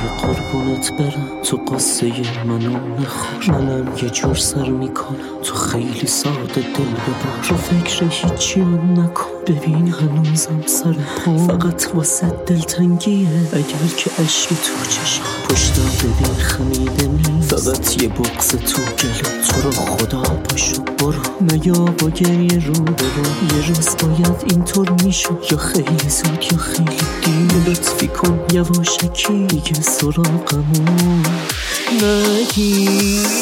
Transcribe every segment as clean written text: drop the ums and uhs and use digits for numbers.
قربونت برم، تو قصه منو نخور. منم یه جور سر میکنم، تو خیلی ساده دل ببر. رو فکر هیچی هم نکن، ببین هنوزم سر پام. فقط واسه دلتنگیه اگر که عشقی تو چشم. پشتم ببین خمیده نی، فقط یه بغض تو گله. تو رو خدا پاشو برو، میا با گریه رو برو. یه روز باید اینطور میشد، یا خیلی زود یا خیلی دیر. لطفی کن یواشکی دیگه سراغمون نگیر.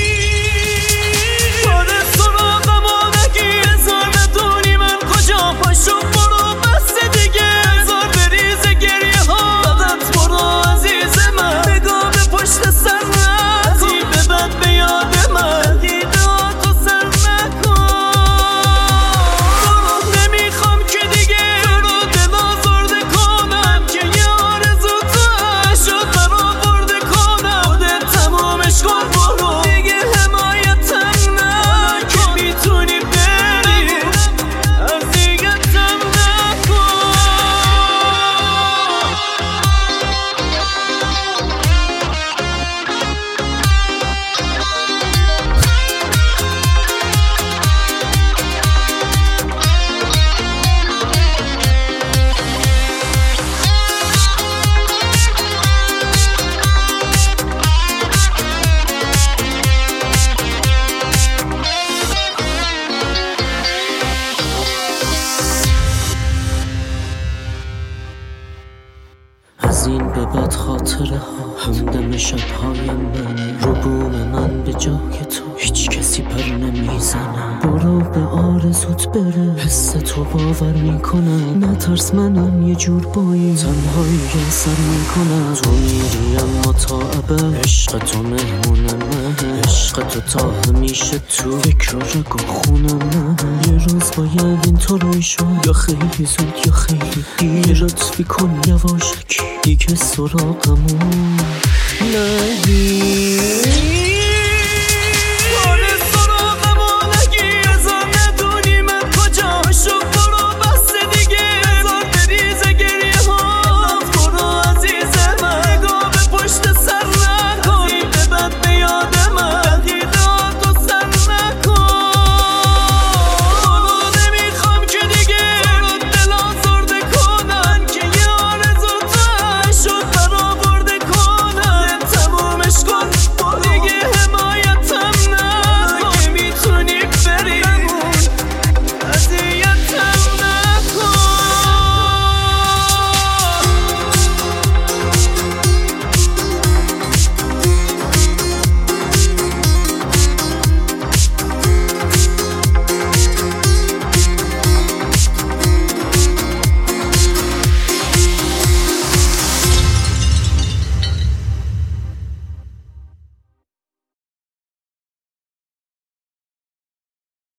از این به بعد خاطره ها همدم شبهای منه. رو بوم من به جای تو هیچ کسی پر نمیزنه. برو به آرزوت بره، حس تو باور میکنم. نترس منم یه جور با این تنهایی سر میکنم. تو میری اما تا ابد، عشق تو مهمون من. عشق تو تا همیشه تو فکر و رگ و خون من. یه روز باید اینطوری شد، یا خیلی زود یا خیلی دیر. لطفی کن یواشکی دیگه سراغمون نگیر.